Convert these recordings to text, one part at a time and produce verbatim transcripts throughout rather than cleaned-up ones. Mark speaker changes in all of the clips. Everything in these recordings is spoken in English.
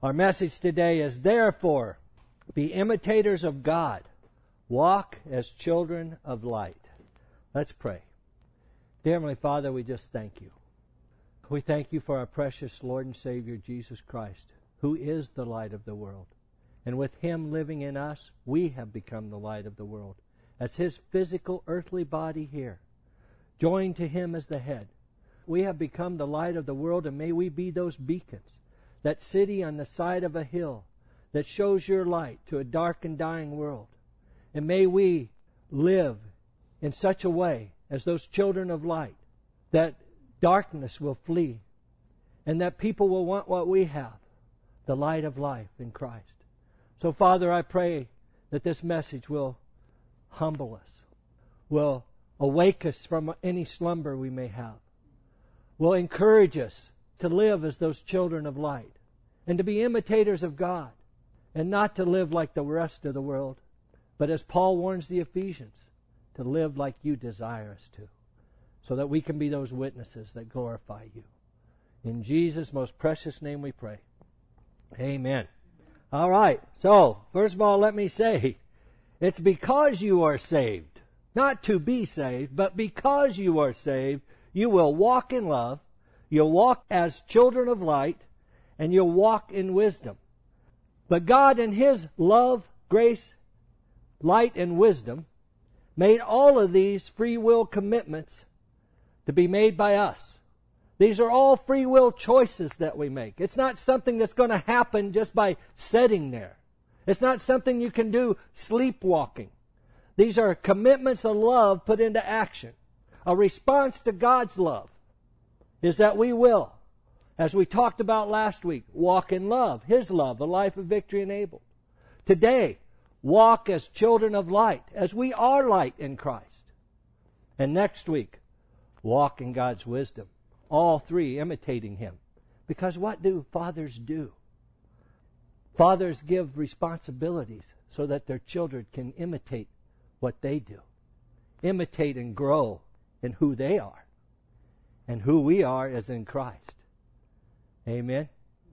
Speaker 1: Our message today is, therefore, be imitators of God. Walk as children of light. Let's pray. Dear Heavenly Father, we just thank you. We thank you for our precious Lord and Savior, Jesus Christ, who is the light of the world. And with Him living in us, we have become the light of the world. As His physical earthly body here, joined to Him as the head, we have become the light of the world, and may we be those beacons, that city on the side of a hill that shows your light to a dark and dying world. And may we live in such a way as those children of light, that darkness will flee, and that people will want what we have, the light of life in Christ. So, Father, I pray that this message will humble us, will awake us from any slumber we may have, will encourage us to live as those children of light, and to be imitators of God, and not to live like the rest of the world, but as Paul warns the Ephesians, to live like you desire us to, so that we can be those witnesses that glorify you. In Jesus' most precious name we pray. Amen. All right, so first of all, let me say, it's because you are saved, not to be saved, but because you are saved, you will walk in love, you'll walk as children of light, and you'll walk in wisdom. But God, in His love, grace, light, and wisdom, made all of these free will commitments to be made by us. These are all free will choices that we make. It's not something that's going to happen just by sitting there. It's not something you can do sleepwalking. These are commitments of love put into action. A response to God's love is that we will, as we talked about last week, walk in love, His love, a life of victory enabled. Today, walk as children of light, as we are light in Christ. And next week, walk in God's wisdom. All three imitating Him. Because what do fathers do? Fathers give responsibilities so that their children can imitate what they do. Imitate and grow in who they are. And who we are is in Christ. Amen.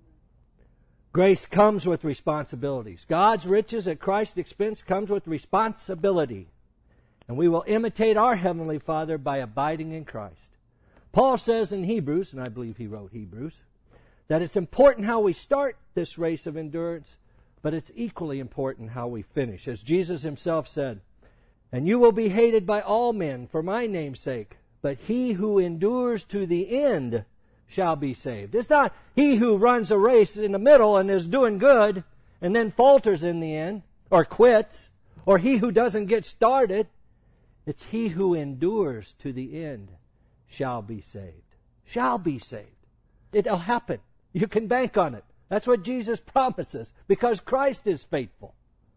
Speaker 1: Grace comes with responsibilities. God's riches at Christ's expense comes with responsibility. And we will imitate our Heavenly Father by abiding in Christ. Paul says in Hebrews, and I believe he wrote Hebrews, that it's important how we start this race of endurance, but it's equally important how we finish. As Jesus Himself said, and you will be hated by all men for my name's sake, but he who endures to the end shall be saved. It's not he who runs a race in the middle and is doing good and then falters in the end, or quits, or he who doesn't get started. It's he who endures to the end shall be saved. Shall be saved. It'll happen. You can bank on it. That's what Jesus promises, because Christ is faithful.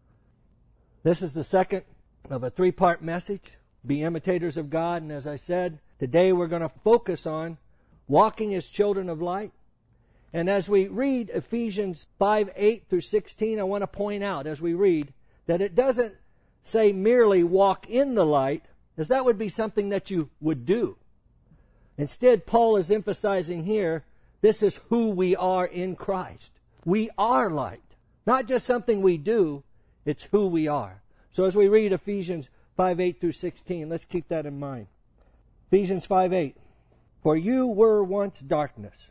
Speaker 1: This is the second of a three-part message. Be imitators of God. And as I said, today we're going to focus on walking as children of light. And as we read Ephesians five, eight through sixteen, I want to point out as we read that it doesn't say merely walk in the light, as that would be something that you would do. Instead, Paul is emphasizing here, this is who we are in Christ. We are light. Not just something we do, it's who we are. So as we read Ephesians five, eight through sixteen, let's keep that in mind. Ephesians five, eight. For you were once darkness,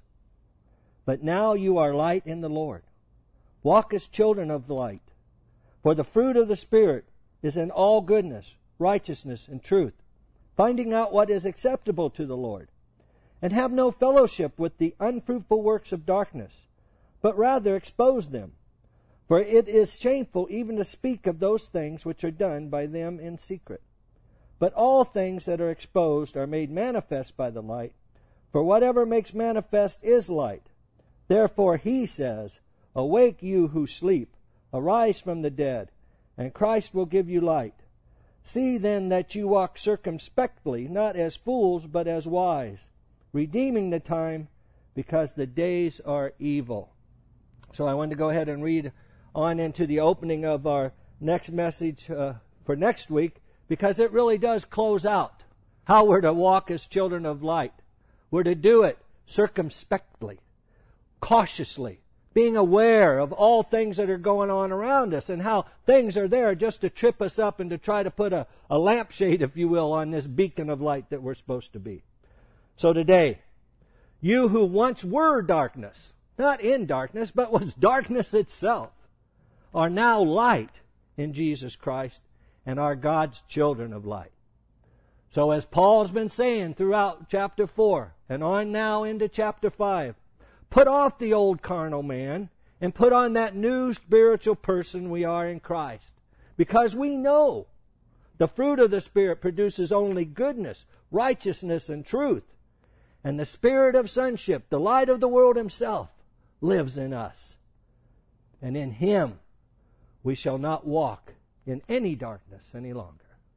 Speaker 1: but now you are light in the Lord. Walk as children of the light. For the fruit of the Spirit is in all goodness, righteousness, and truth, finding out what is acceptable to the Lord. And have no fellowship with the unfruitful works of darkness, but rather expose them. For it is shameful even to speak of those things which are done by them in secret. But all things that are exposed are made manifest by the light, for whatever makes manifest is light. Therefore he says, awake you who sleep, arise from the dead, and Christ will give you light. See then that you walk circumspectly, not as fools, but as wise, redeeming the time, because the days are evil. So I want to go ahead and read on into the opening of our next message uh, for next week, because it really does close out how we're to walk as children of light. We're to do it circumspectly, cautiously, being aware of all things that are going on around us and how things are there just to trip us up and to try to put a, a lampshade, if you will, on this beacon of light that we're supposed to be. So today, you who once were darkness, not in darkness, but was darkness itself, are now light in Jesus Christ and are God's children of light. So as Paul's been saying throughout chapter four and on now into chapter five, put off the old carnal man and put on that new spiritual person we are in Christ. Because we know the fruit of the Spirit produces only goodness, righteousness, and truth. And the Spirit of sonship, the light of the world Himself, lives in us. And in Him we shall not walk in any darkness any longer.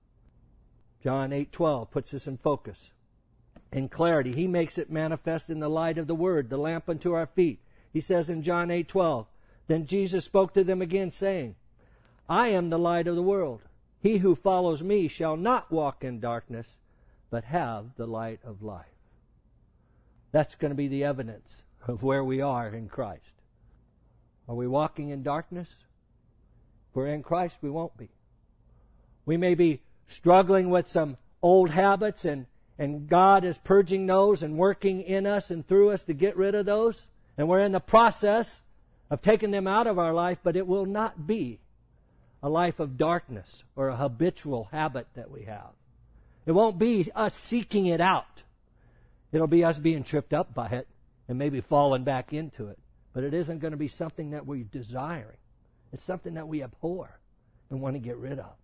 Speaker 1: John eight twelve puts this in focus. In clarity, He makes it manifest in the light of the Word, the lamp unto our feet. He says in John eight twelve, Then Jesus spoke to them again, saying, I am the light of the world. He who follows me shall not walk in darkness, but have the light of life. That's going to be the evidence of where we are in Christ. Are we walking in darkness? If we're in Christ, we won't be. We may be struggling with some old habits, and, and God is purging those and working in us and through us to get rid of those. And we're in the process of taking them out of our life, but it will not be a life of darkness or a habitual habit that we have. It won't be us seeking it out. It'll be us being tripped up by it and maybe falling back into it. But it isn't going to be something that we're desiring. It's something that we abhor and want to get rid of.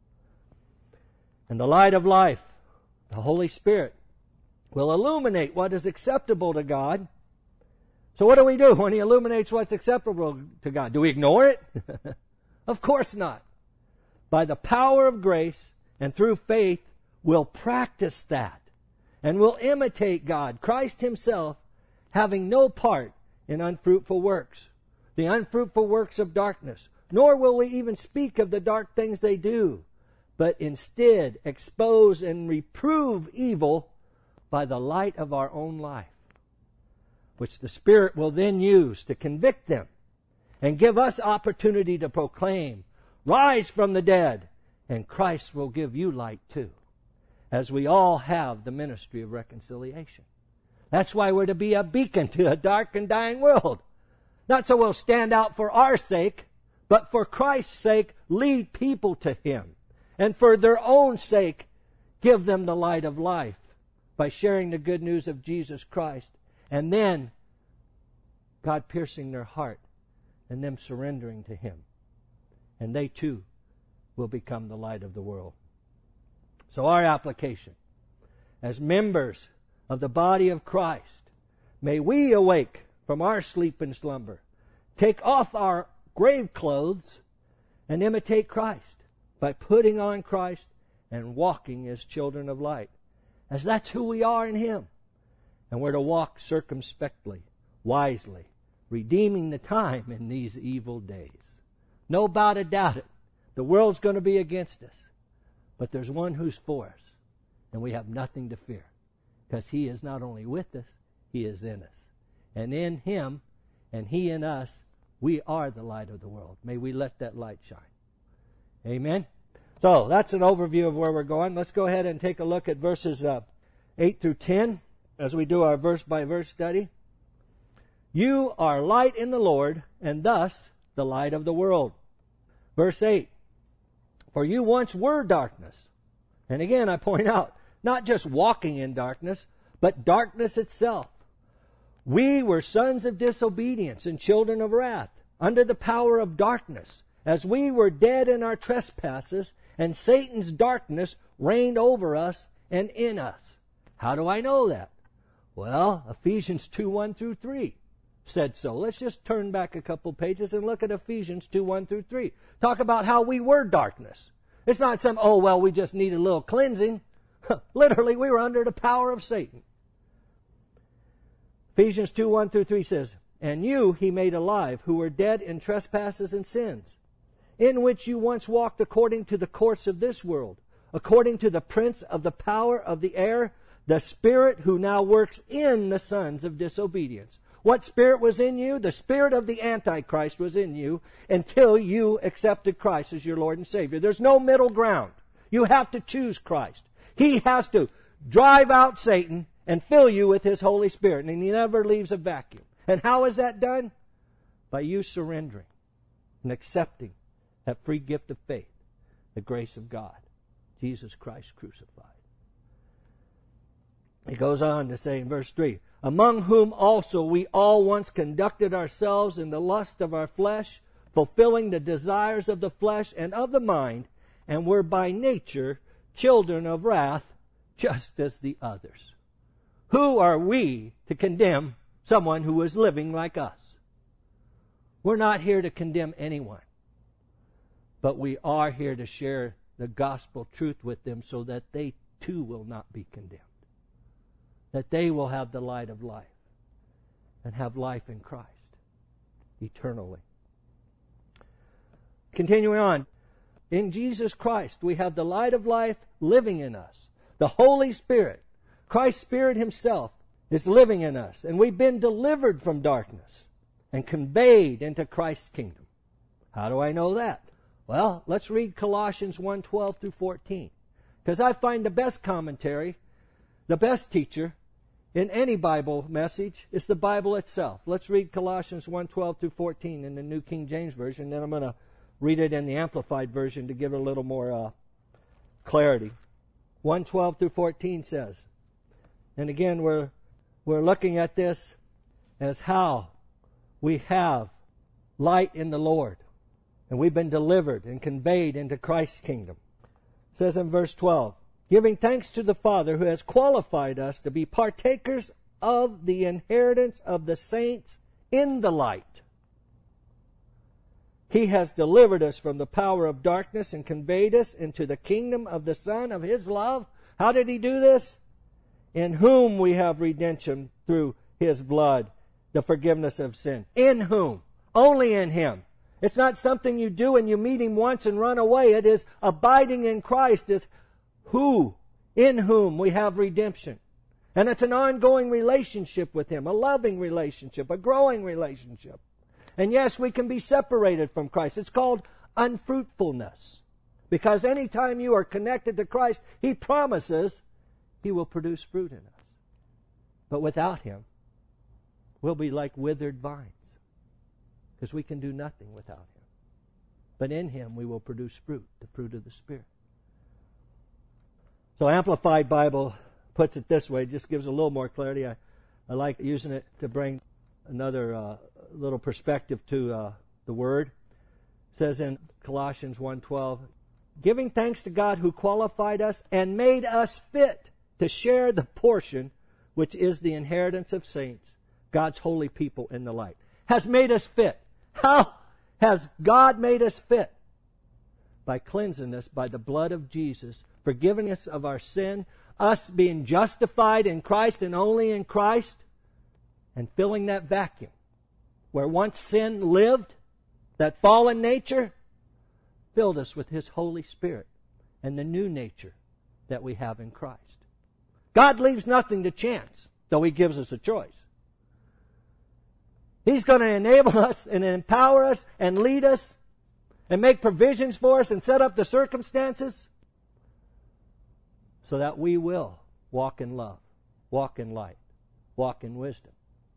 Speaker 1: And the light of life, the Holy Spirit, will illuminate what is acceptable to God. So what do we do when He illuminates what's acceptable to God? Do we ignore it? Of course not. By the power of grace and through faith, we'll practice that. And we'll imitate God, Christ Himself, having no part in unfruitful works, the unfruitful works of darkness. Nor will we even speak of the dark things they do, but instead expose and reprove evil by the light of our own life, which the Spirit will then use to convict them and give us opportunity to proclaim, rise from the dead, and Christ will give you light too, as we all have the ministry of reconciliation. That's why we're to be a beacon to a dark and dying world. Not so we'll stand out for our sake, but for Christ's sake, lead people to Him. And for their own sake, give them the light of life by sharing the good news of Jesus Christ. And then, God piercing their heart and them surrendering to Him. And they too will become the light of the world. So our application, as members of the body of Christ, may we awake from our sleep and slumber, take off our grave clothes, and imitate Christ by putting on Christ and walking as children of light, as that's who we are in Him. And we're to walk circumspectly, wisely, redeeming the time in these evil days. No doubt about it. The world's going to be against us. But there's one who's for us. And we have nothing to fear. Because He is not only with us, He is in us. And in Him, and He in us, we are the light of the world. May we let that light shine. Amen? So, that's an overview of where we're going. Let's go ahead and take a look at verses uh, eight through ten as we do our verse-by-verse study. You are light in the Lord, and thus the light of the world. Verse eight. For you once were darkness. And again, I point out, not just walking in darkness, but darkness itself. We were sons of disobedience and children of wrath, under the power of darkness, as we were dead in our trespasses, and Satan's darkness reigned over us and in us. How do I know that? Well, Ephesians two, one through three said so. Let's just turn back a couple pages and look at Ephesians two, one through three. Talk about how we were darkness. It's not some, oh, well, we just need a little cleansing. Literally, we were under the power of Satan. Ephesians two, one through three says, And you He made alive, who were dead in trespasses and sins, in which you once walked according to the course of this world, according to the prince of the power of the air, the spirit who now works in the sons of disobedience. What spirit was in you? The spirit of the Antichrist was in you until you accepted Christ as your Lord and Savior. There's no middle ground. You have to choose Christ. He has to drive out Satan and fill you with His Holy Spirit, and He never leaves a vacuum. And how is that done? By you surrendering and accepting that free gift of faith, the grace of God, Jesus Christ crucified. He goes on to say in verse three, among whom also we all once conducted ourselves in the lust of our flesh, fulfilling the desires of the flesh and of the mind, and were by nature children of wrath, just as the others. Who are we to condemn someone who is living like us? We're not here to condemn anyone, but we are here to share the gospel truth with them so that they too will not be condemned, that they will have the light of life and have life in Christ eternally. Continuing on, in Jesus Christ we have the light of life living in us. The Holy Spirit, Christ's Spirit Himself, is living in us, and we've been delivered from darkness and conveyed into Christ's kingdom. How do I know that? Well, let's read Colossians one twelve through fourteen, because I find the best commentary, the best teacher in any Bible message is the Bible itself. Let's read Colossians one twelve through fourteen in the New King James Version, then I'm going to read it in the Amplified Version to give it a little more uh, clarity. one twelve through fourteen says, and again we're we're looking at this as how we have light in the Lord, and we've been delivered and conveyed into Christ's kingdom. It says in verse twelve, giving thanks to the Father who has qualified us to be partakers of the inheritance of the saints in the light. He has delivered us from the power of darkness and conveyed us into the kingdom of the Son of His love. How did He do this? In whom we have redemption through His blood, the forgiveness of sin. In whom? Only in Him. It's not something you do and you meet Him once and run away. It is abiding in Christ, is who, in whom we have redemption. And it's an ongoing relationship with Him, a loving relationship, a growing relationship. And yes, we can be separated from Christ. It's called unfruitfulness. Because anytime you are connected to Christ, He promises He will produce fruit in us. But without Him, we'll be like withered vines. Because we can do nothing without Him. But in Him we will produce fruit, the fruit of the Spirit. So Amplified Bible puts it this way, just gives a little more clarity. I, I like using it to bring another uh, little perspective to uh, the Word. It says in Colossians one twelve, giving thanks to God who qualified us and made us fit to share the portion which is the inheritance of saints, God's holy people in the light. Has made us fit. How has God made us fit? By cleansing us by the blood of Jesus, forgiving us of our sin, us being justified in Christ and only in Christ, and filling that vacuum where once sin lived, that fallen nature, filled us with His Holy Spirit and the new nature that we have in Christ. God leaves nothing to chance, though He gives us a choice. He's going to enable us and empower us and lead us and make provisions for us and set up the circumstances so that we will walk in love, walk in light, walk in wisdom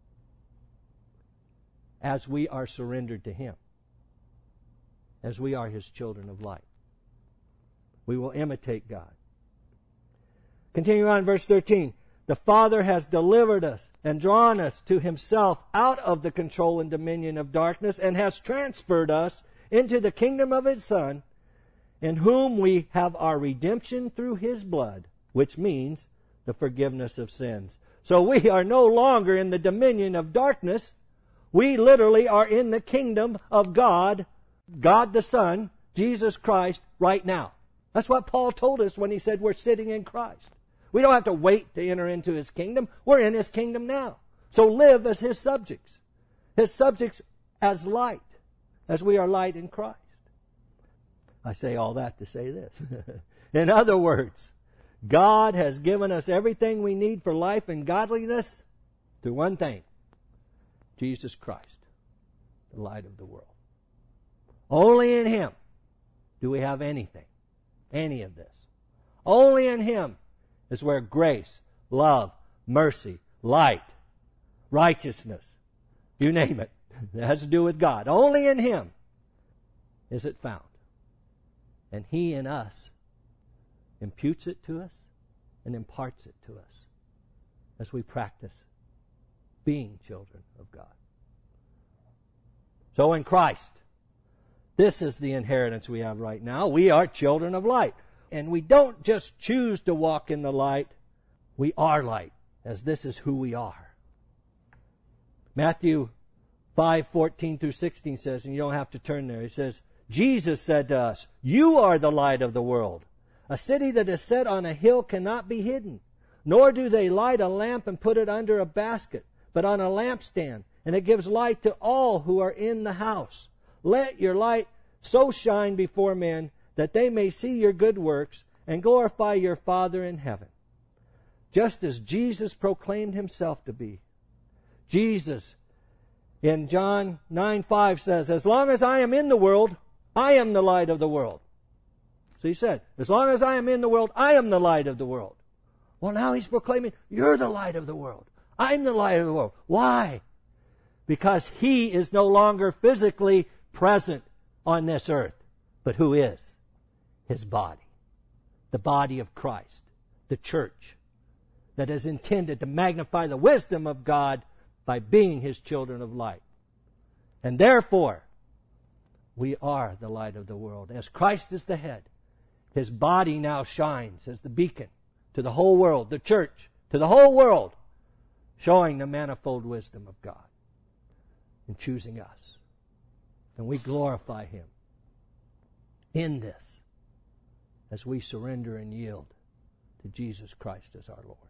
Speaker 1: as we are surrendered to Him, as we are His children of light. We will imitate God. Continue on, verse thirteen. The Father has delivered us and drawn us to Himself out of the control and dominion of darkness and has transferred us into the kingdom of His Son, in whom we have our redemption through His blood, which means the forgiveness of sins. So we are no longer in the dominion of darkness. We literally are in the kingdom of God, God the Son, Jesus Christ, right now. That's what Paul told us when he said we're sitting in Christ. We don't have to wait to enter into His kingdom. We're in His kingdom now. So live as His subjects. His subjects as light, as we are light in Christ. I say all that to say this. In other words, God has given us everything we need for life and godliness through one thing. Jesus Christ, the light of the world. Only in Him do we have anything, any of this. Only in Him is where grace, love, mercy, light, righteousness, you name it, it has to do with God. Only in Him is it found. And He in us imputes it to us and imparts it to us as we practice being children of God. So in Christ, this is the inheritance we have right now. We are children of light. And we don't just choose to walk in the light. We are light, as this is who we are. Matthew five fourteen through sixteen says, and you don't have to turn there, it says, Jesus said to us, "You are the light of the world. A city that is set on a hill cannot be hidden. Nor do they light a lamp and put it under a basket, but on a lampstand, and it gives light to all who are in the house. Let your light so shine before men that they may see your good works and glorify your Father in heaven." Just as Jesus proclaimed Himself to be. Jesus in John nine five says, "As long as I am in the world, I am the light of the world." So He said, as long as I am in the world, I am the light of the world. Well, now He's proclaiming, you're the light of the world. I'm the light of the world. Why? Because He is no longer physically present on this earth. But who is? His body. The body of Christ. The church. That is intended to magnify the wisdom of God by being His children of light. And therefore, we are the light of the world. As Christ is the head, His body now shines as the beacon to the whole world, the church, to the whole world, showing the manifold wisdom of God in choosing us. And we glorify Him in this as we surrender and yield to Jesus Christ as our Lord.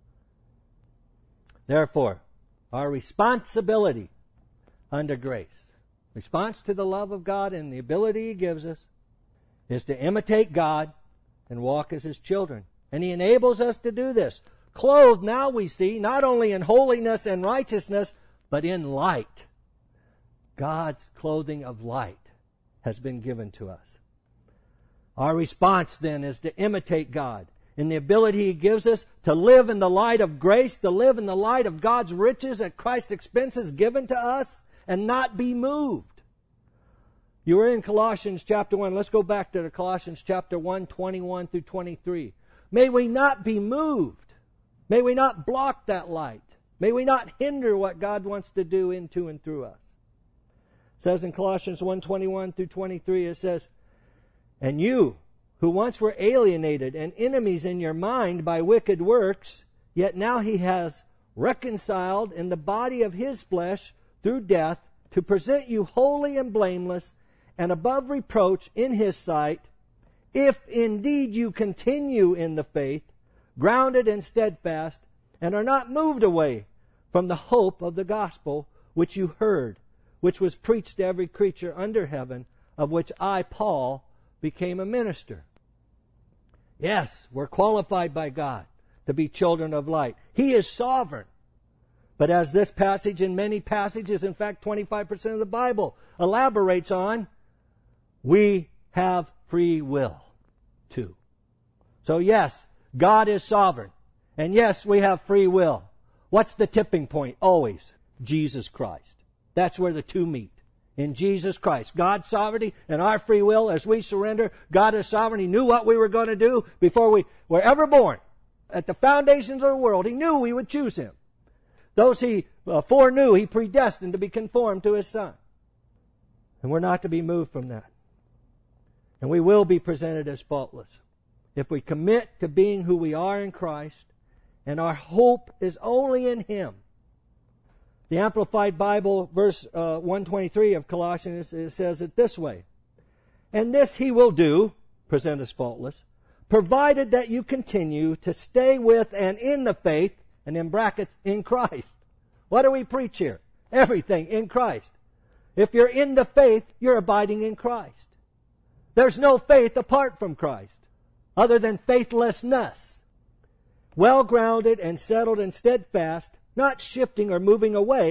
Speaker 1: Therefore, our responsibility under grace, response to the love of God and the ability He gives us, is to imitate God and walk as His children. And He enables us to do this. Clothed, now we see, not only in holiness and righteousness, but in light. God's clothing of light has been given to us. Our response then is to imitate God in the ability He gives us to live in the light of grace, to live in the light of God's riches at Christ's expense is given to us, and not be moved. You were in Colossians chapter one. Let's go back to the Colossians chapter one, twenty-one through twenty-three. May we not be moved. May we not block that light. May we not hinder what God wants to do into and through us. It says in Colossians one, twenty-one through twenty-three, it says, "And you, who once were alienated and enemies in your mind by wicked works, yet now He has reconciled in the body of His flesh through death to present you holy and blameless and above reproach in His sight, if indeed you continue in the faith, grounded and steadfast, and are not moved away from the hope of the gospel which you heard, which was preached to every creature under heaven, of which I, Paul, became a minister." Yes, we're qualified by God to be children of light. He is sovereign. But as this passage and many passages, in fact twenty-five percent of the Bible elaborates on, we have free will too. So yes, God is sovereign. And yes, we have free will. What's the tipping point? Always Jesus Christ. That's where the two meet. In Jesus Christ. God's sovereignty and our free will as we surrender. God is sovereign. He knew what we were going to do before we were ever born. At the foundations of the world, He knew we would choose Him. Those He uh, foreknew, He predestined to be conformed to His Son. And we're not to be moved from that. And we will be presented as faultless if we commit to being who we are in Christ, and our hope is only in Him. The Amplified Bible, verse uh, one twenty-three of Colossians, it says it this way, "And this He will do," present us faultless, "provided that you continue to stay with and in the faith," and in brackets, in Christ. What do we preach here? Everything in Christ. If you're in the faith, you're abiding in Christ. There's no faith apart from Christ, other than faithlessness. Well grounded and settled and steadfast, not shifting or moving away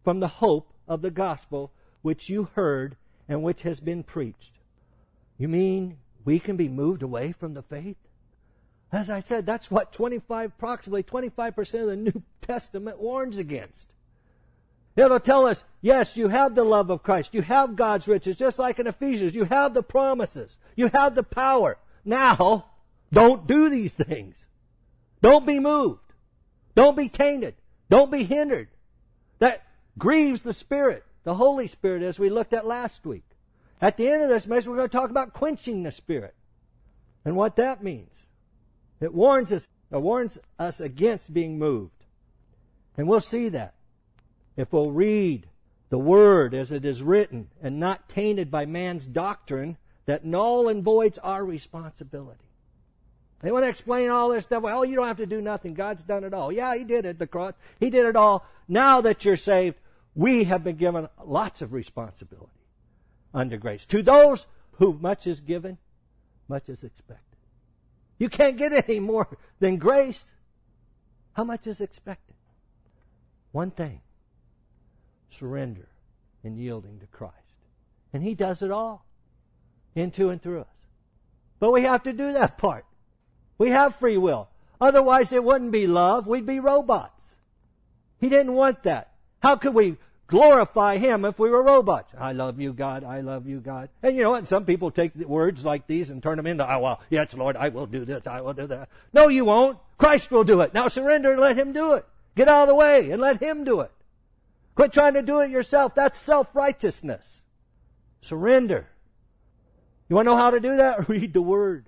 Speaker 1: from the hope of the gospel which you heard and which has been preached. You mean we can be moved away from the faith? As I said, that's what twenty-five, approximately twenty-five percent of the New Testament warns against. It'll tell us, yes, you have the love of Christ. You have God's riches, just like in Ephesians. You have the promises. You have the power. Now, don't do these things. Don't be moved. Don't be tainted. Don't be hindered. That grieves the Spirit, the Holy Spirit, as we looked at last week. At the end of this message, we're going to talk about quenching the Spirit and what that means. It warns us, it warns us against being moved. And we'll see that if we'll read the Word as it is written and not tainted by man's doctrine that null and voids our responsibility. They want to explain all this stuff. Well, you don't have to do nothing. God's done it all. Yeah, He did it at the cross. He did it all. Now that you're saved, we have been given lots of responsibility under grace. To those who much is given, much is expected. You can't get any more than grace. How much is expected? One thing. Surrender and yielding to Christ. And He does it all. Into and through us. But we have to do that part. We have free will. Otherwise it wouldn't be love. We'd be robots. He didn't want that. How could we glorify Him if we were robots? I love you, God. I love you, God. And you know what? Some people take words like these and turn them into, oh, well, yes, Lord, I will do this. I will do that. No, you won't. Christ will do it. Now surrender and let Him do it. Get out of the way and let Him do it. Quit trying to do it yourself. That's self-righteousness. Surrender. You want to know how to do that? Read the Word.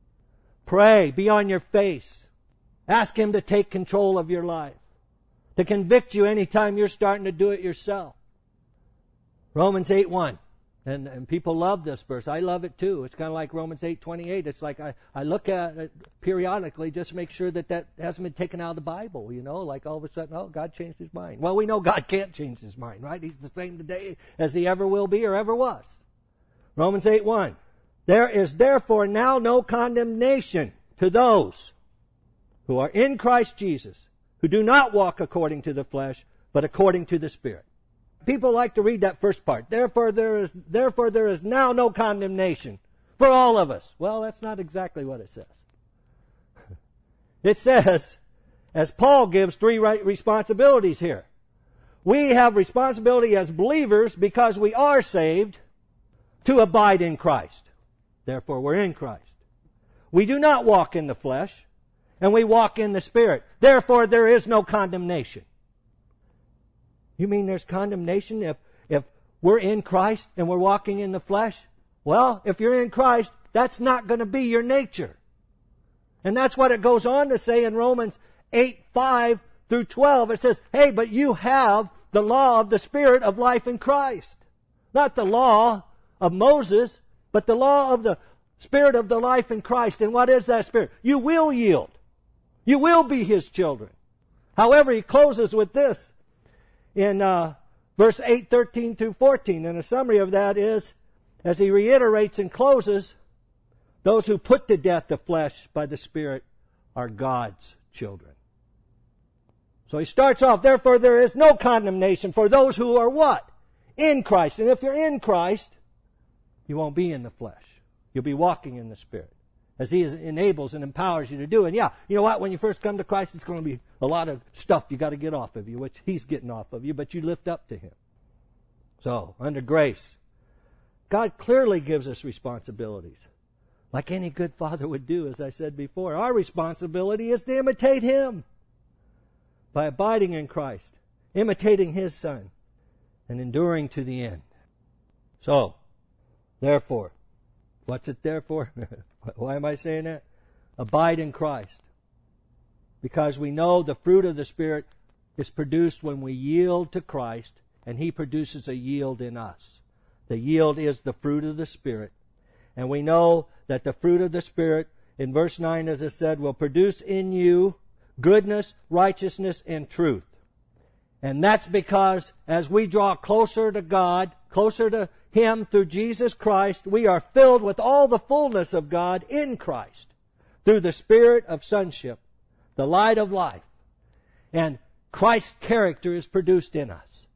Speaker 1: Pray. Be on your face. Ask Him to take control of your life. To convict you anytime you're starting to do it yourself. Romans eight one. And, and people love this verse. I love it too. It's kind of like Romans eight twenty-eight. It's like I, I look at it periodically just to make sure that that hasn't been taken out of the Bible. You know, like all of a sudden, oh, God changed His mind. Well, we know God can't change His mind, right? He's the same today as He ever will be or ever was. Romans eight one. There is therefore now no condemnation to those who are in Christ Jesus, who do not walk according to the flesh, but according to the Spirit. People like to read that first part. Therefore there is, therefore there is now no condemnation for all of us. Well, that's not exactly what it says. It says, as Paul gives three right responsibilities here. We have responsibility as believers because we are saved to abide in Christ. Therefore we're in Christ. We do not walk in the flesh, and we walk in the Spirit. Therefore, there is no condemnation. You mean there's condemnation if, if we're in Christ and we're walking in the flesh? Well, if you're in Christ, that's not going to be your nature. And that's what it goes on to say in Romans eight, five through twelve. It says, hey, but you have the law of the Spirit of life in Christ. Not the law of Moses, but the law of the Spirit of the life in Christ. And what is that Spirit? You will yield. You will be His children. However, he closes with this in uh, verse eight, thirteen through fourteen. And a summary of that is, as he reiterates and closes, those who put to death the flesh by the Spirit are God's children. So he starts off, therefore there is no condemnation for those who are what? In Christ. And if you're in Christ, you won't be in the flesh. You'll be walking in the Spirit as He enables and empowers you to do. And yeah, you know what? When you first come to Christ, it's going to be a lot of stuff you got to get off of you, which He's getting off of you, but you lift up to Him. So, under grace, God clearly gives us responsibilities. Like any good father would do, as I said before. Our responsibility is to imitate Him by abiding in Christ, imitating His Son, and enduring to the end. So, therefore, what's it there for? Why am I saying that? Abide in Christ. Because we know the fruit of the Spirit is produced when we yield to Christ, and He produces a yield in us. The yield is the fruit of the Spirit. And we know that the fruit of the Spirit, in verse nine, as it said, will produce in you goodness, righteousness, and truth. And that's because as we draw closer to God, closer to Him through Jesus Christ, we are filled with all the fullness of God in Christ through the Spirit of sonship, the light of life. And Christ's character is produced in us.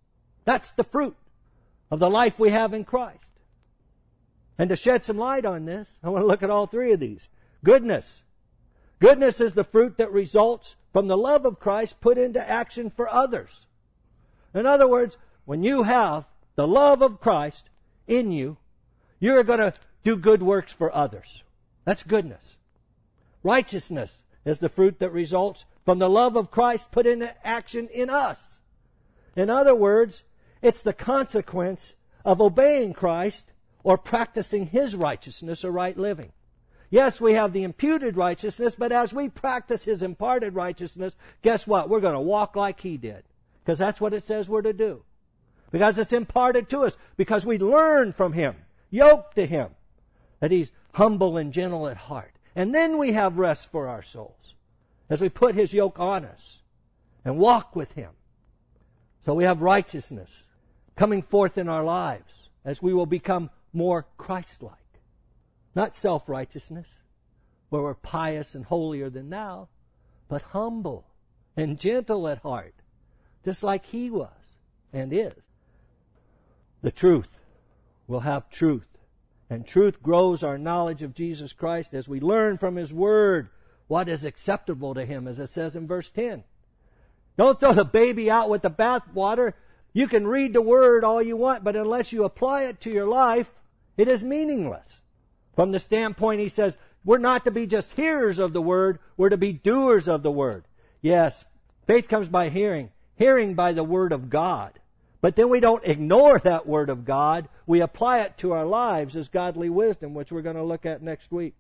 Speaker 1: That's the fruit of the life we have in Christ. And to shed some light on this, I want to look at all three of these. Goodness. Goodness is the fruit that results from the love of Christ put into action for others. In other words, when you have the love of Christ in you, you're going to do good works for others. That's goodness. Righteousness is the fruit that results from the love of Christ put into action in us. In other words, it's the consequence of obeying Christ or practicing His righteousness or right living. Yes, we have the imputed righteousness, but as we practice His imparted righteousness, guess what? We're going to walk like He did. Because that's what it says we're to do. Because it's imparted to us. Because we learn from Him, yoked to Him, that He's humble and gentle at heart. And then we have rest for our souls as we put His yoke on us and walk with Him. So we have righteousness coming forth in our lives as we will become more Christ-like. Not self-righteousness, where we're pious and holier than thou, but humble and gentle at heart, just like He was and is. The truth. We'll have truth. And truth grows our knowledge of Jesus Christ as we learn from His Word what is acceptable to Him, as it says in verse ten. Don't throw the baby out with the bathwater. You can read the Word all you want, but unless you apply it to your life, it is meaningless. From the standpoint, he says, we're not to be just hearers of the Word, we're to be doers of the Word. Yes, faith comes by hearing, hearing by the Word of God. But then we don't ignore that Word of God. We apply it to our lives as godly wisdom, which we're going to look at next week.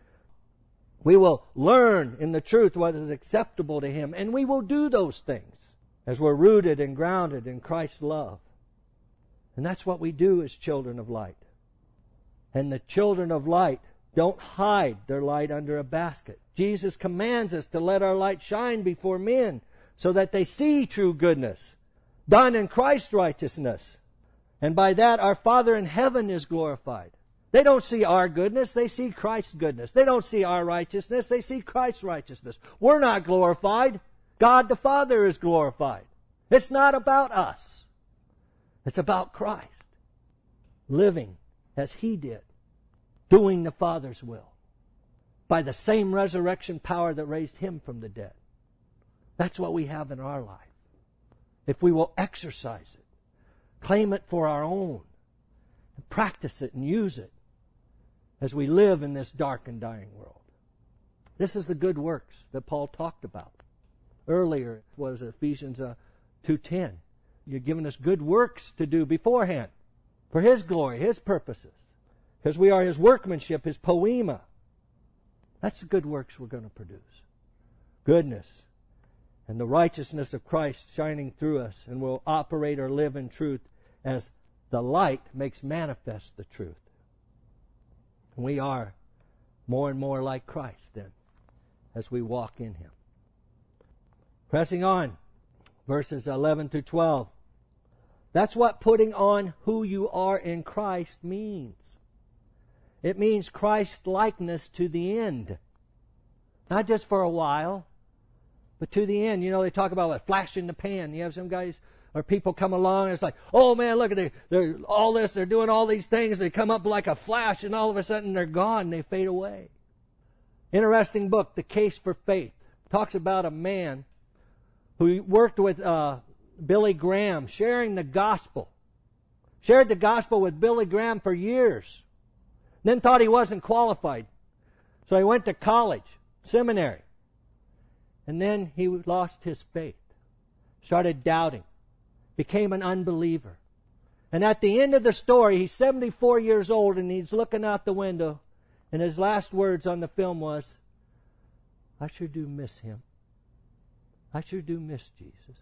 Speaker 1: We will learn in the truth what is acceptable to Him, and we will do those things as we're rooted and grounded in Christ's love. And that's what we do as children of light. And the children of light don't hide their light under a basket. Jesus commands us to let our light shine before men so that they see true goodness done in Christ's righteousness. And by that our Father in heaven is glorified. They don't see our goodness, they see Christ's goodness. They don't see our righteousness, they see Christ's righteousness. We're not glorified. God the Father is glorified. It's not about us. It's about Christ. Living as He did. Doing the Father's will. By the same resurrection power that raised Him from the dead. That's what we have in our life. If we will exercise it, claim it for our own, and practice it and use it as we live in this dark and dying world. This is the good works that Paul talked about. Earlier was Ephesians uh, two ten. You're giving us good works to do beforehand for His glory, His purposes. Because we are His workmanship, His poema. That's the good works we're going to produce. Goodness and the righteousness of Christ shining through us, and we'll operate or live in truth as the light makes manifest the truth. And we are more and more like Christ then as we walk in Him. Pressing on, verses eleven through twelve. That's what putting on who you are in Christ means. It means Christ-likeness to the end. Not just for a while, but to the end. You know, they talk about what, flash in the pan. You have some guys or people come along and it's like, oh man, look at they, they're all this, they're doing all these things. They come up like a flash and all of a sudden they're gone. They fade away. Interesting book, The Case for Faith. Talks about a man who worked with uh, Billy Graham, sharing the gospel. Shared the gospel with Billy Graham for years. Then thought he wasn't qualified. So he went to college, seminary. And then he lost his faith. Started doubting. Became an unbeliever. And at the end of the story, he's seventy-four years old and he's looking out the window. And his last words on the film was, I sure do miss him. I sure do miss Jesus.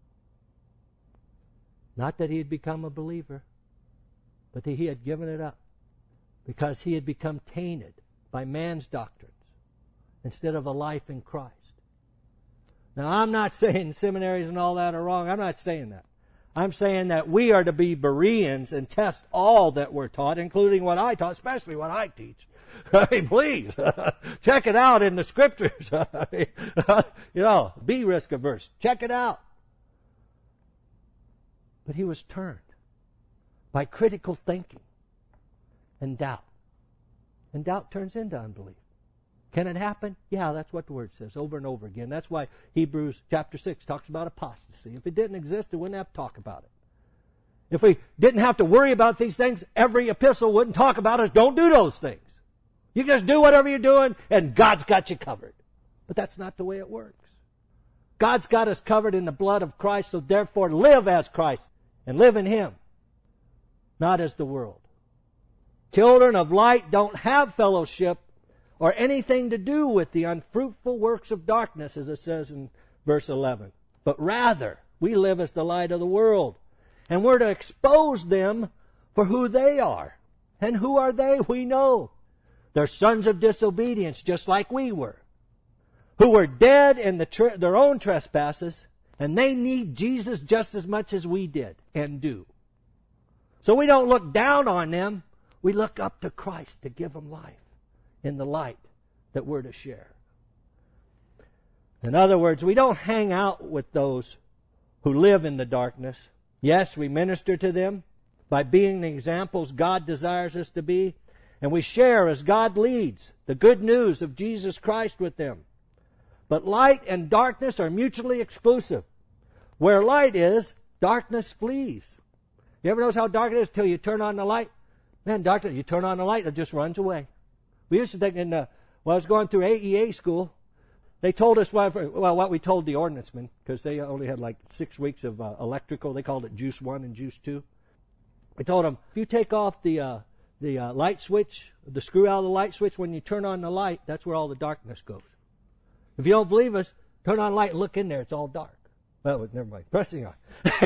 Speaker 1: Not that he had become a believer, but that he had given it up. Because he had become tainted by man's doctrines instead of a life in Christ. Now, I'm not saying seminaries and all that are wrong. I'm not saying that. I'm saying that we are to be Bereans and test all that we're taught, including what I taught, especially what I teach. I mean, please, check it out in the Scriptures. You know, be risk averse. Check it out. But he was turned by critical thinking and doubt. And doubt turns into unbelief. Can it happen? Yeah, that's what the Word says over and over again. That's why Hebrews chapter six talks about apostasy. If it didn't exist, it wouldn't have to talk about it. If we didn't have to worry about these things, every epistle wouldn't talk about us. Don't do those things. You just do whatever you're doing, and God's got you covered. But that's not the way it works. God's got us covered in the blood of Christ, so therefore live as Christ and live in Him, not as the world. Children of light don't have fellowship or anything to do with the unfruitful works of darkness, as it says in verse eleven. But rather, we live as the light of the world, and we're to expose them for who they are. And who are they? We know. They're sons of disobedience, just like we were, who were dead in the tre- their own trespasses, and they need Jesus just as much as we did and do. So we don't look down on them. We look up to Christ to give them life in the light that we're to share. In other words, we don't hang out with those who live in the darkness. Yes, we minister to them by being the examples God desires us to be, and we share as God leads the good news of Jesus Christ with them. But light and darkness are mutually exclusive. Where light is, darkness flees. You ever notice how dark it is till you turn on the light? Man, darkness, you turn on the light, it just runs away. We used to think in the, when I was going through A E A school, they told us, well, what we told the ordnancemen, because they only had like six weeks of uh, electrical. They called it Juice one and Juice two. We told them, if you take off the uh, the uh, light switch, the screw out of the light switch, when you turn on the light, that's where all the darkness goes. If you don't believe us, turn on the light and look in there. It's all dark. Well, never mind. Pressing on.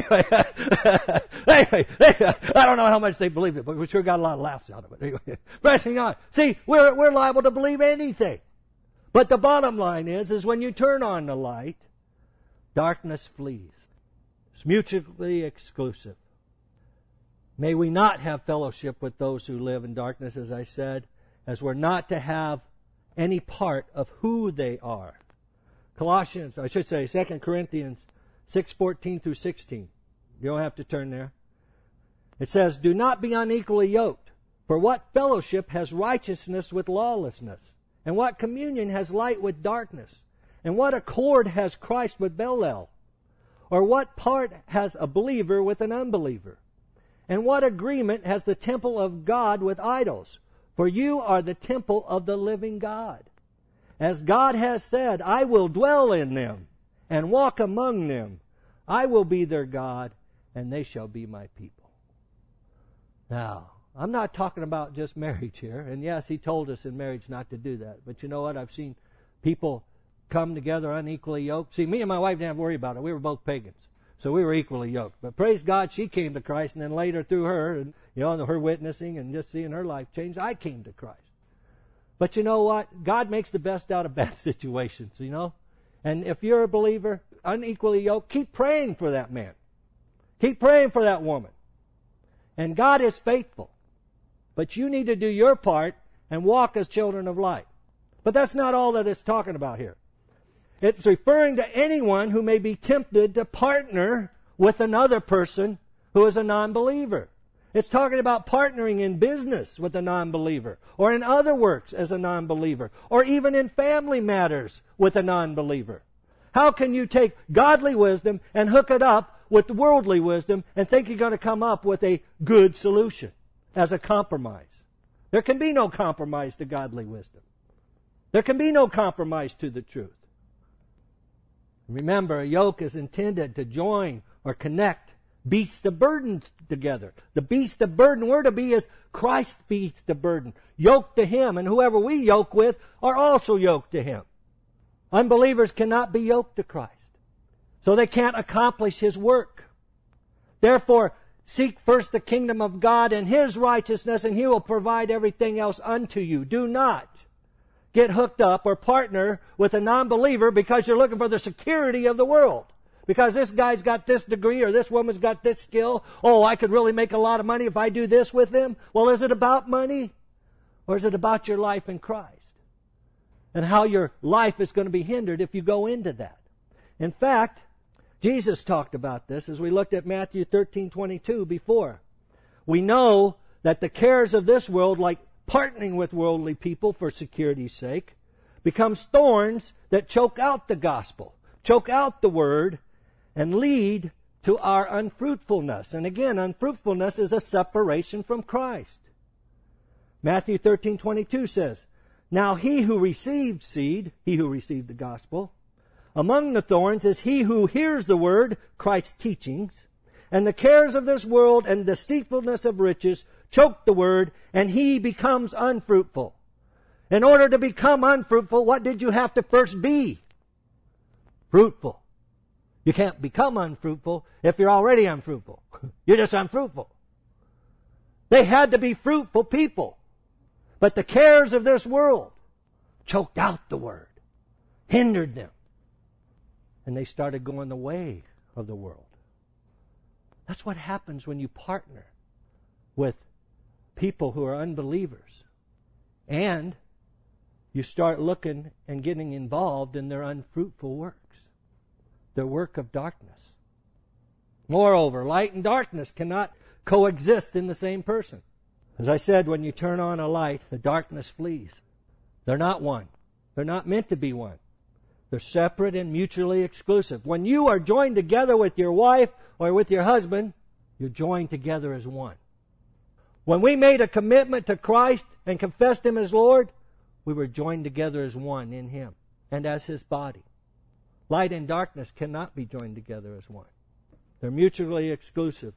Speaker 1: Anyway, I don't know how much they believed it, but we sure got a lot of laughs out of it. Anyway, pressing on. See, we're, we're liable to believe anything. But the bottom line is, is when you turn on the light, darkness flees. It's mutually exclusive. May we not have fellowship with those who live in darkness, as I said, as we're not to have any part of who they are. Colossians, I should say, Second Corinthians six fourteen through sixteen. You don't have to turn there. It says, do not be unequally yoked. For what fellowship has righteousness with lawlessness? And what communion has light with darkness? And what accord has Christ with Belial? Or what part has a believer with an unbeliever? And what agreement has the temple of God with idols? For you are the temple of the living God. As God has said, I will dwell in them and walk among them. I will be their God, and they shall be my people. Now, I'm not talking about just marriage here. And yes, He told us in marriage not to do that. But you know what? I've seen people come together unequally yoked. See, me and my wife didn't have to worry about it. We were both pagans. So we were equally yoked. But praise God, she came to Christ, and then later through her, and you know, her witnessing and just seeing her life change, I came to Christ. But you know what? God makes the best out of bad situations, you know? And if you're a believer, unequally yoked, keep praying for that man. Keep praying for that woman. And God is faithful. But you need to do your part and walk as children of light. But that's not all that it's talking about here. It's referring to anyone who may be tempted to partner with another person who is a non-believer. It's talking about partnering in business with a non-believer, or in other works as a non-believer, or even in family matters with a non-believer. How can you take godly wisdom and hook it up with worldly wisdom and think you're going to come up with a good solution as a compromise? There can be no compromise to godly wisdom. There can be no compromise to the truth. Remember, a yoke is intended to join or connect beasts of burden together. The beast of burden we're to be is Christ's beast of burden, yoked to Him, and whoever we yoke with are also yoked to Him. Unbelievers cannot be yoked to Christ, so they can't accomplish His work. Therefore, seek first the kingdom of God and His righteousness, and He will provide everything else unto you. Do not get hooked up or partner with a non-believer because you're looking for the security of the world. Because this guy's got this degree or this woman's got this skill. Oh, I could really make a lot of money if I do this with them. Well, is it about money? Or is it about your life in Christ? And how your life is going to be hindered if you go into that. In fact, Jesus talked about this as we looked at Matthew thirteen twenty-two before. We know that the cares of this world, like partnering with worldly people for security's sake, becomes thorns that choke out the gospel, choke out the word, and lead to our unfruitfulness. And again, unfruitfulness is a separation from Christ. Matthew thirteen twenty-two says, "Now he who received seed," he who received the gospel, "among the thorns is he who hears the word," Christ's teachings, "and the cares of this world and deceitfulness of riches choke the word, and he becomes unfruitful." In order to become unfruitful, what did you have to first be? Fruitful. You can't become unfruitful if you're already unfruitful. You're just unfruitful. They had to be fruitful people. But the cares of this world choked out the word, hindered them. And they started going the way of the world. That's what happens when you partner with people who are unbelievers. And you start looking and getting involved in their unfruitful works, their work of darkness. Moreover, light and darkness cannot coexist in the same person. As I said, when you turn on a light, the darkness flees. They're not one. They're not meant to be one. They're separate and mutually exclusive. When you are joined together with your wife or with your husband, you're joined together as one. When we made a commitment to Christ and confessed Him as Lord, we were joined together as one in Him and as His body. Light and darkness cannot be joined together as one. They're mutually exclusive.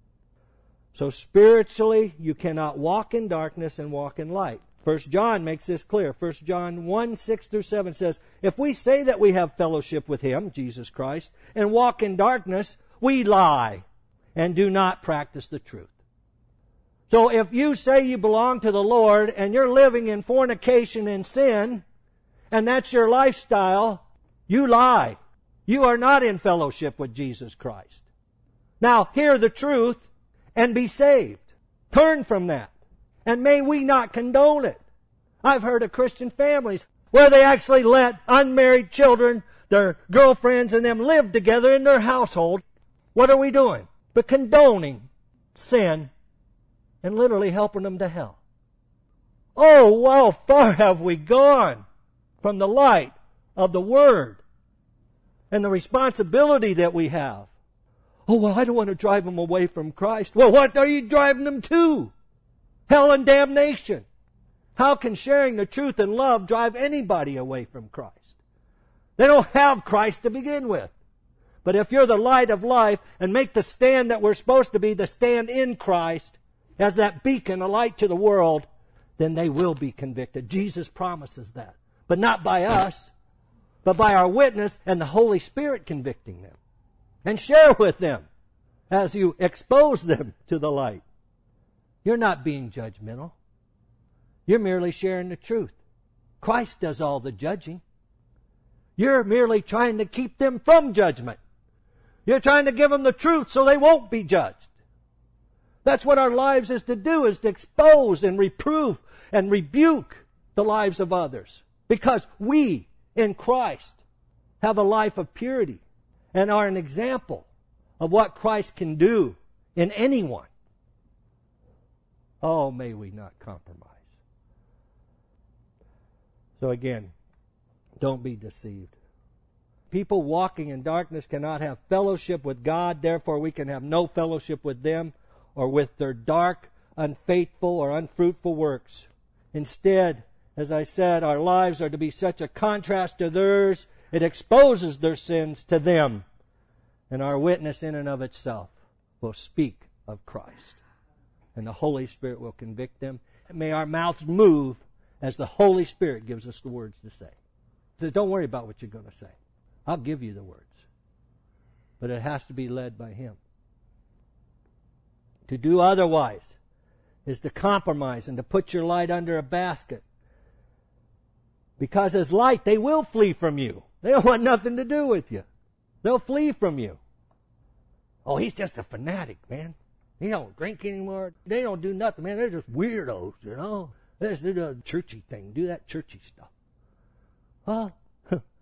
Speaker 1: So spiritually, you cannot walk in darkness and walk in light. First John makes this clear. First John one, six through seven says, "If we say that we have fellowship with Him," Jesus Christ, "and walk in darkness, we lie and do not practice the truth." So if you say you belong to the Lord and you're living in fornication and sin, and that's your lifestyle, you lie. You are not in fellowship with Jesus Christ. Now, hear the truth and be saved. Turn from that. And may we not condone it. I've heard of Christian families where they actually let unmarried children, their girlfriends and them live together in their household. What are we doing? But condoning sin and literally helping them to hell. Oh, how far have we gone from the light of the Word and the responsibility that we have? Oh, well, I don't want to drive them away from Christ. Well, what are you driving them to? Hell and damnation. How can sharing the truth and love drive anybody away from Christ? They don't have Christ to begin with. But if you're the light of life and make the stand that we're supposed to be, the stand in Christ, as that beacon, a light to the world, then they will be convicted. Jesus promises that. But not by us, but by our witness and the Holy Spirit convicting them. And share with them as you expose them to the light. You're not being judgmental. You're merely sharing the truth. Christ does all the judging. You're merely trying to keep them from judgment. You're trying to give them the truth so they won't be judged. That's what our lives is to do, is to expose and reprove and rebuke the lives of others. Because we, in Christ, have a life of purity and are an example of what Christ can do in anyone. Oh, may we not compromise. So again, don't be deceived. People walking in darkness cannot have fellowship with God, therefore we can have no fellowship with them or with their dark, unfaithful, or unfruitful works. Instead, as I said, our lives are to be such a contrast to theirs, it exposes their sins to them. And our witness in and of itself will speak of Christ. And the Holy Spirit will convict them. And may our mouths move as the Holy Spirit gives us the words to say. So don't worry about what you're going to say. I'll give you the words. But it has to be led by Him. To do otherwise is to compromise and to put your light under a basket. Because as light, they will flee from you. They don't want nothing to do with you. They'll flee from you. Oh, he's just a fanatic, man. He don't drink anymore. They don't do nothing, man. They're just weirdos, you know. They just do the churchy thing. Do that churchy stuff. Well,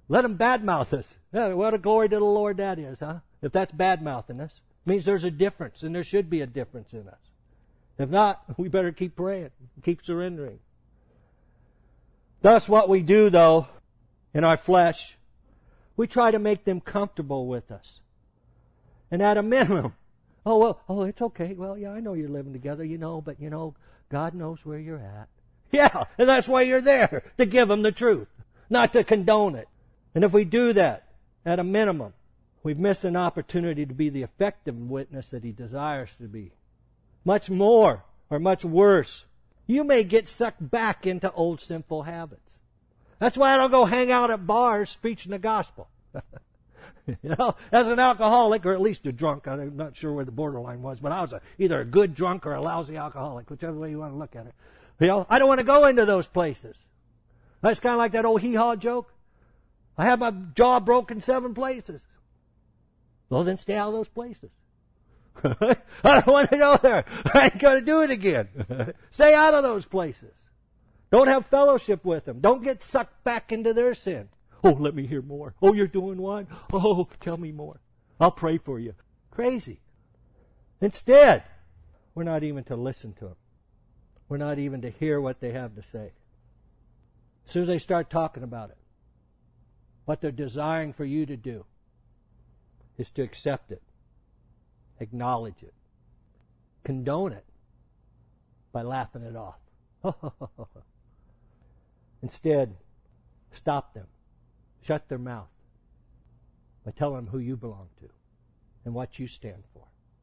Speaker 1: Let them badmouth us. Yeah, what a glory to the Lord that is, huh? If that's badmouthing us, it means there's a difference, and there should be a difference in us. If not, we better keep praying, keep surrendering. Thus, what we do, though, in our flesh, we try to make them comfortable with us. And at a minimum, oh, well, oh, it's okay. Well, yeah, I know you're living together, you know, but, you know, God knows where you're at. Yeah, and that's why you're there, to give them the truth, not to condone it. And if we do that, at a minimum, we've missed an opportunity to be the effective witness that He desires to be. Much more, or much worse, you may get sucked back into old sinful habits. That's why I don't go hang out at bars preaching the gospel. You know, as an alcoholic, or at least a drunk, I'm not sure where the borderline was, but I was a, either a good drunk or a lousy alcoholic, whichever way you want to look at it. You know, I don't want to go into those places. That's kind of like that old hee-haw joke. I have my jaw broken seven places. Well, then stay out of those places. I don't want to go there. I ain't going to do it again. Stay out of those places. Don't have fellowship with them. Don't get sucked back into their sin. Oh, let me hear more. Oh, you're doing what? Oh, tell me more. I'll pray for you. Crazy. Instead, we're not even to listen to them. We're not even to hear what they have to say. As soon as they start talking about it, what they're desiring for you to do is to accept it, acknowledge it, condone it by laughing it off. Instead, stop them. Shut their mouth by telling them who you belong to and what you stand for.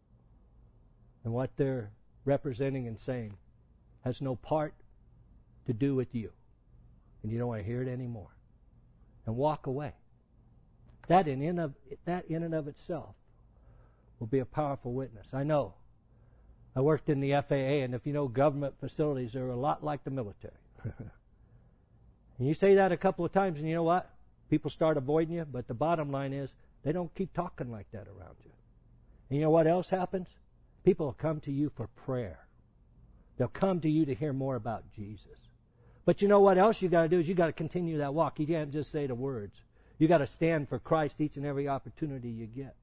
Speaker 1: And what they're representing and saying has no part to do with you. And you don't want to hear it anymore. And walk away. That in, in of, that in and of itself will be a powerful witness. I know. I worked in the F A A, and if you know government facilities, they're a lot like the military. And you say that a couple of times, and you know what? People start avoiding you, but the bottom line is they don't keep talking like that around you. And you know what else happens? People will come to you for prayer. They'll come to you to hear more about Jesus. But you know what else you got to do is you got to continue that walk. You can't just say the words. You got to stand for Christ each and every opportunity you get.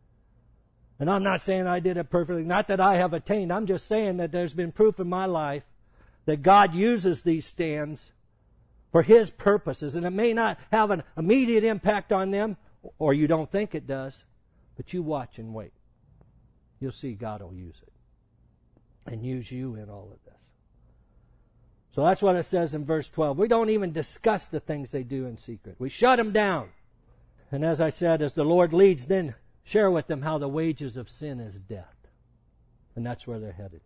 Speaker 1: And I'm not saying I did it perfectly. Not that I have attained. I'm just saying that there's been proof in my life that God uses these stands for His purposes. And it may not have an immediate impact on them, or you don't think it does, but you watch and wait. You'll see God will use it and use you in all of this. So that's what it says in verse twelve. We don't even discuss the things they do in secret. We shut them down. And as I said, as the Lord leads, then share with them how the wages of sin is death. And that's where they're headed.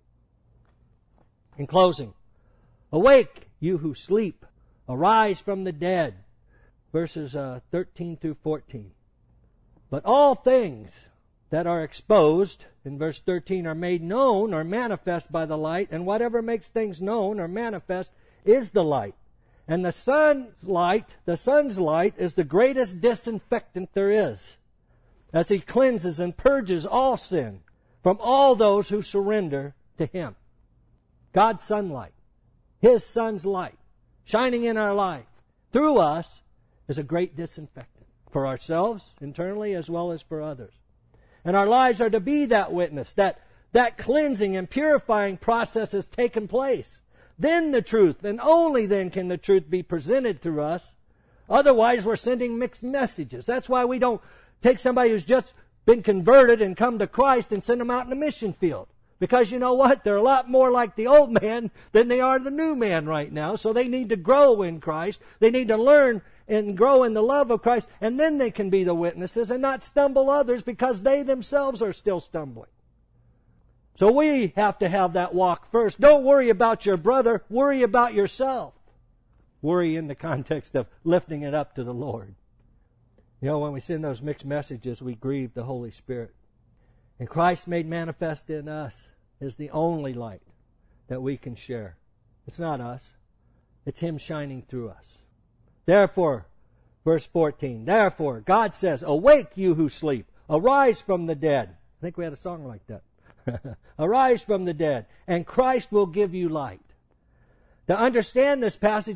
Speaker 1: In closing, awake, you who sleep. Arise from the dead. Verses uh, thirteen through fourteen. But all things that are exposed, in verse thirteen, are made known or manifest by the light, and whatever makes things known or manifest is the light. And the sun's light, the sun's light is the greatest disinfectant there is, as He cleanses and purges all sin from all those who surrender to Him. God's sunlight, His Son's light, shining in our life through us, is a great disinfectant for ourselves internally as well as for others. And our lives are to be that witness, that, that cleansing and purifying process has taken place. Then the truth, and only then can the truth be presented through us. Otherwise, we're sending mixed messages. That's why we don't take somebody who's just been converted and come to Christ and send them out in the mission field. Because you know what? They're a lot more like the old man than they are the new man right now. So they need to grow in Christ. They need to learn and grow in the love of Christ. And then they can be the witnesses and not stumble others because they themselves are still stumbling. So we have to have that walk first. Don't worry about your brother. Worry about yourself. Worry in the context of lifting it up to the Lord. You know, when we send those mixed messages, we grieve the Holy Spirit. And Christ made manifest in us is the only light that we can share. It's not us. It's Him shining through us. Therefore, verse fourteen, therefore, God says, awake you who sleep. Arise from the dead. I think we had a song like that. Arise from the dead, and Christ will give you light. To understand this passage, we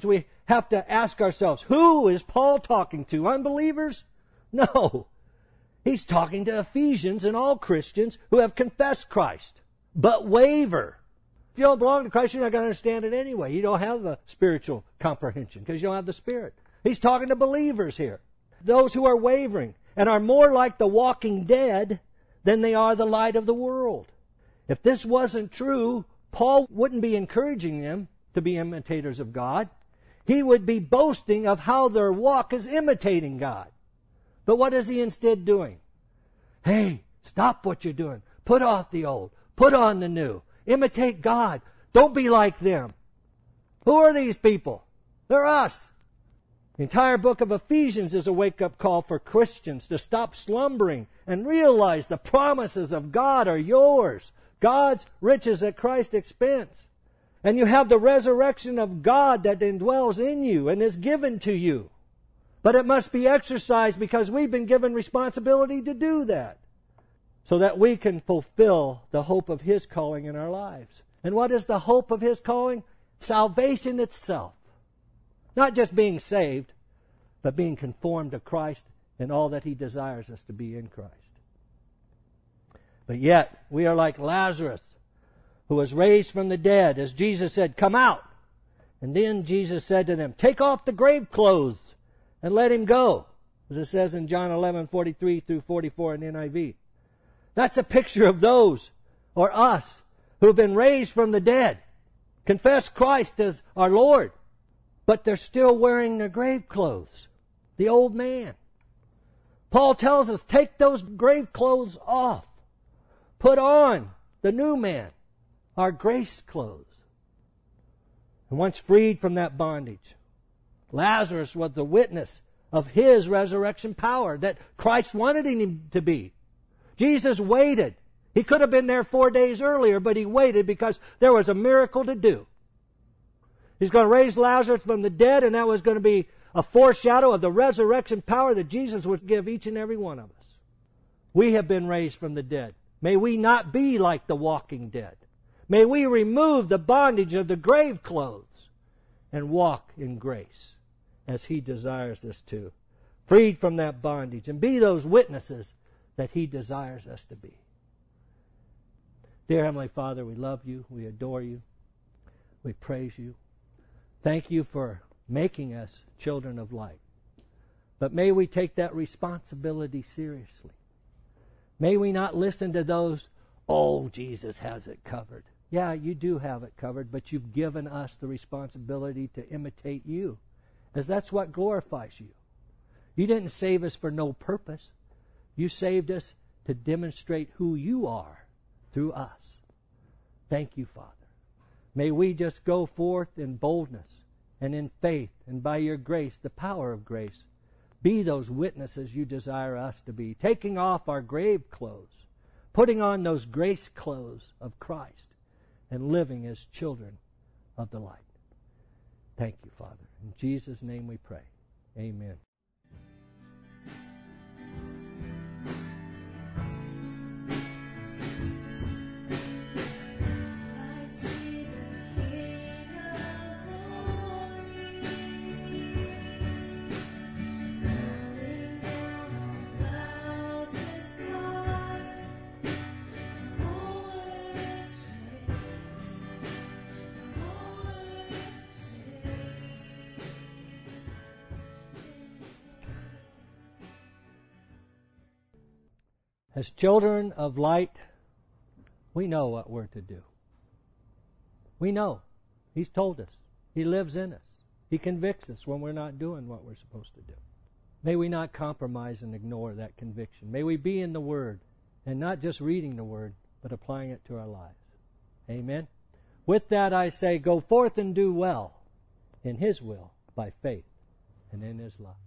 Speaker 1: have to ask ourselves, who is Paul talking to? Unbelievers? No. He's talking to Ephesians and all Christians who have confessed Christ, but waver. If you don't belong to Christ, you're not going to understand it anyway. You don't have a spiritual comprehension because you don't have the Spirit. He's talking to believers here. Those who are wavering and are more like the walking dead than they are the light of the world. If this wasn't true, Paul wouldn't be encouraging them to be imitators of God. He would be boasting of how their walk is imitating God. But what is he instead doing? Hey, stop what you're doing. Put off the old. Put on the new. Imitate God. Don't be like them. Who are these people? They're us. The entire book of Ephesians is a wake-up call for Christians to stop slumbering and realize the promises of God are yours. God's riches at Christ's expense. And you have the resurrection of God that indwells in you and is given to you. But it must be exercised because we've been given responsibility to do that, so that we can fulfill the hope of His calling in our lives. And what is the hope of His calling? Salvation itself. Not just being saved, but being conformed to Christ and all that He desires us to be in Christ. But yet, we are like Lazarus, who was raised from the dead, as Jesus said, "Come out." And then Jesus said to them, "Take off the grave clothes and let him go," as it says in John eleven, forty-three through forty-four in N I V. That's a picture of those, or us, who have been raised from the dead, confess Christ as our Lord, but they're still wearing their grave clothes, the old man. Paul tells us, take those grave clothes off. Put on the new man, our grace clothes. And once freed from that bondage, Lazarus was the witness of His resurrection power that Christ wanted him to be. Jesus waited. He could have been there four days earlier, but He waited because there was a miracle to do. He's going to raise Lazarus from the dead, and that was going to be a foreshadow of the resurrection power that Jesus would give each and every one of us. We have been raised from the dead. May we not be like the walking dead. May we remove the bondage of the grave clothes and walk in grace as He desires us to, freed from that bondage, and be those witnesses that He desires us to be. Dear Heavenly Father, we love You, we adore You, we praise You. Thank You for making us children of light. But may we take that responsibility seriously. May we not listen to those, "Oh, Jesus has it covered." Yeah, You do have it covered, but You've given us the responsibility to imitate You, as that's what glorifies You. You didn't save us for no purpose. You saved us to demonstrate who You are through us. Thank You, Father. May we just go forth in boldness and in faith, and by Your grace, the power of grace, be those witnesses You desire us to be, taking off our grave clothes, putting on those grace clothes of Christ, and living as children of the light. Thank You, Father. In Jesus' name we pray. Amen. As children of light, we know what we're to do. We know. He's told us. He lives in us. He convicts us when we're not doing what we're supposed to do. May we not compromise and ignore that conviction. May we be in the Word, and not just reading the Word, but applying it to our lives. Amen. With that I say, go forth and do well in His will by faith and in His love.